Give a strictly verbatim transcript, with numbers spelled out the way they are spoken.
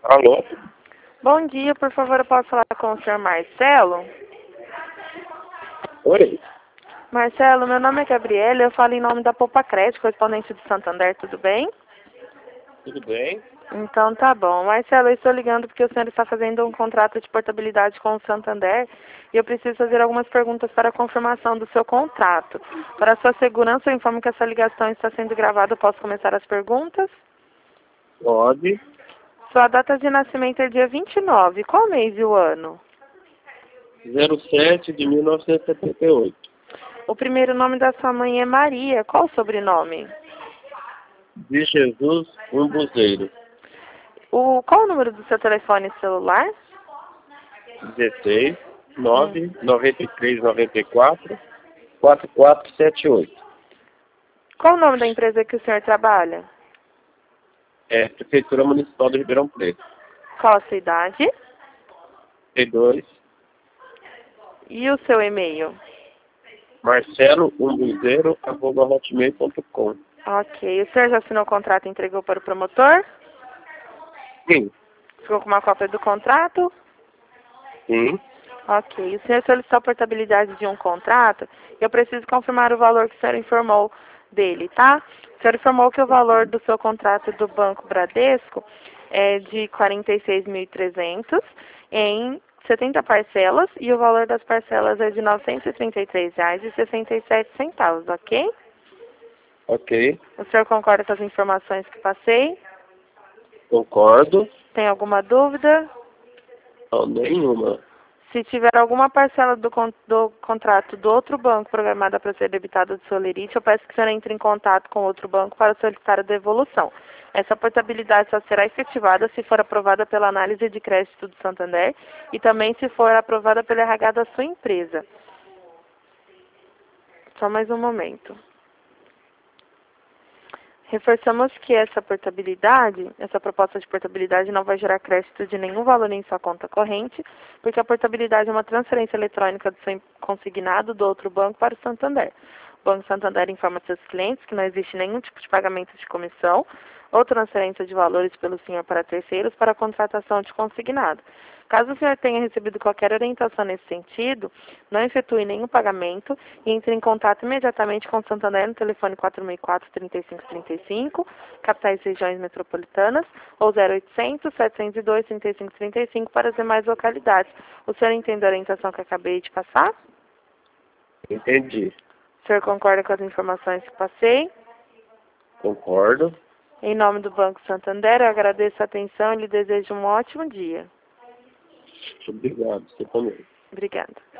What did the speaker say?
Alô? Bom dia, por favor, eu posso falar com o senhor Marcelo? Oi? Marcelo, meu nome é Gabriela, eu falo em nome da Poupa Crédito, correspondente do Santander, tudo bem? Tudo bem? Então tá bom. Marcelo, eu estou ligando porque o senhor está fazendo um contrato de portabilidade com o Santander e eu preciso fazer algumas perguntas para a confirmação do seu contrato. Para a sua segurança, eu informo que essa ligação está sendo gravada. Posso começar as perguntas? Pode. Sua data de nascimento é dia vinte e nove. Qual mês e o ano? zero sete de mil novecentos e setenta e oito. O primeiro nome da sua mãe é Maria. Qual o sobrenome? De Jesus, um buzeiro. O, qual o número do seu telefone celular? dezesseis, nove, noventa e três, noventa e quatro, quarenta e quatro setenta e oito. Qual o nome da empresa que o senhor trabalha? É Prefeitura Municipal de Ribeirão Preto. Qual a sua idade? trinta e dois. E o seu e-mail? Marcelo, um buzeiro, arroba hotmail ponto com. Ok. O senhor já assinou o contrato e entregou para o promotor? Sim. Ficou com uma cópia do contrato? Sim. Ok. O senhor solicitou a portabilidade de um contrato. Eu preciso confirmar o valor que o senhor informou dele, tá? O senhor informou que o valor do seu contrato do Banco Bradesco é de quarenta e seis mil e trezentos em setenta parcelas e o valor das parcelas é de novecentos e trinta e três reais e sessenta e sete centavos, ok? Ok. O senhor concorda com as informações que passei? Concordo. Tem alguma dúvida? Não, nenhuma. Se tiver alguma parcela do, con do contrato do outro banco programada para ser debitada do Solerite, eu peço que o senhor entre em contato com outro banco para solicitar a devolução. Essa portabilidade só será efetivada se for aprovada pela análise de crédito do Santander e também se for aprovada pelo R H da sua empresa. Só mais um momento. Reforçamos que essa portabilidade, essa proposta de portabilidade não vai gerar crédito de nenhum valor em sua conta corrente, porque a portabilidade é uma transferência eletrônica do seu consignado do outro banco para o Santander. O Banco Santander informa seus clientes que não existe nenhum tipo de pagamento de comissão ou transferência de valores pelo senhor para terceiros para a contratação de consignado. Caso o senhor tenha recebido qualquer orientação nesse sentido, não efetue nenhum pagamento e entre em contato imediatamente com o Santander no telefone quatro seis quatro, trinta e cinco trinta e cinco, capitais e regiões metropolitanas, ou zero oitocentos, setecentos e dois, trinta e cinco trinta e cinco para as demais localidades. O senhor entende a orientação que acabei de passar? Entendi. O senhor concorda com as informações que passei? Concordo. Em nome do Banco Santander, eu agradeço a atenção e lhe desejo um ótimo dia. Obrigado. Você também. Obrigada.